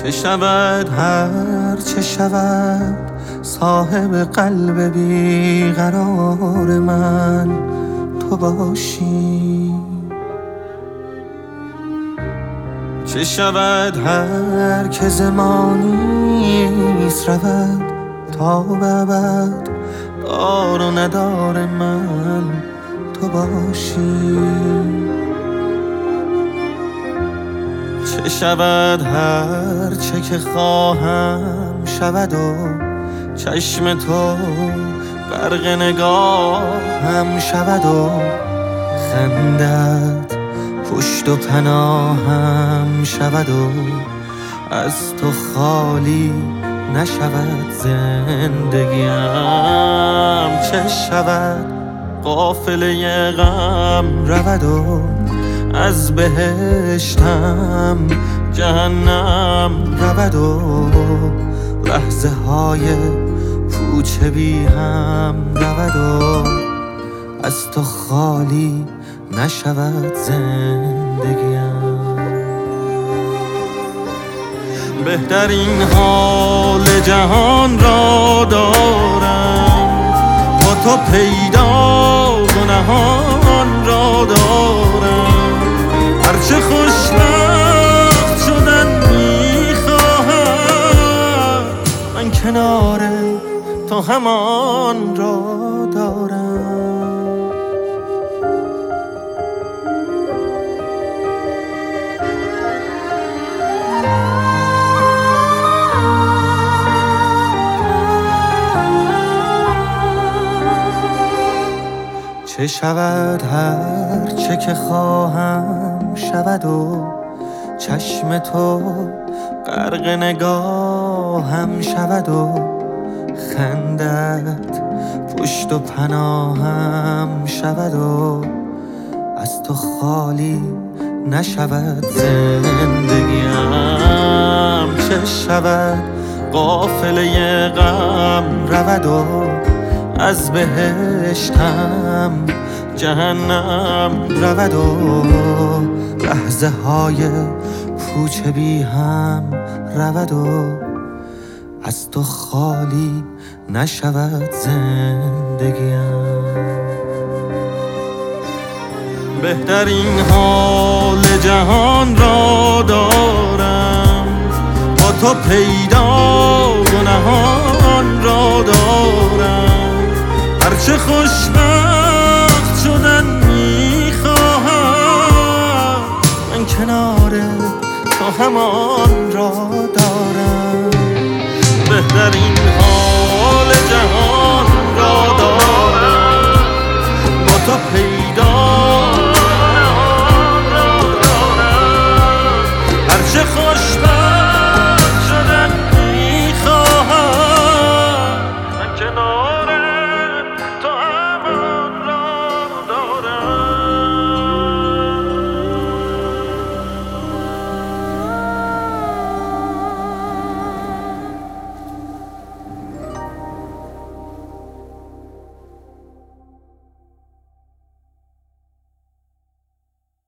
چه شود هر چه شود صاحب قلب بیقرار من تو باشی. چه شود هر که زمانیست رود تا به ابد دار و ندار من تو باشی. چه شود هر چه که خواهم شود و چشم تو غرق نگاهم شود و خندت پشت و پناهم شود و از تو خالی نشود زندگیم. چه شود قافله غم رود و از بهشتم جهنم رود و لحظه های پوچ بی هم رود و از تو خالی نشود زندگیم. بهترین حال جهان را دارم با تو پیدا و نهان را دارم. هرچه خوشبخت شدن میخواهم من کنار تو همان را دارم. چه شود هر چه که خواهم شود و چشم تو غرق نگاهم شود و خندت پشت و پناهم شود و از تو خالی نشود زندگیم. چه شود قافله غم رود و از بهشتم جهنم رود و لحظه های پوچ بی هم رود و از تو خالی نشود زندگیم. بهترین حال جهان را دارم با تو پیدا و نهان را دارم. هرچه خوشبخت شدن میخواهم من کنار تو همان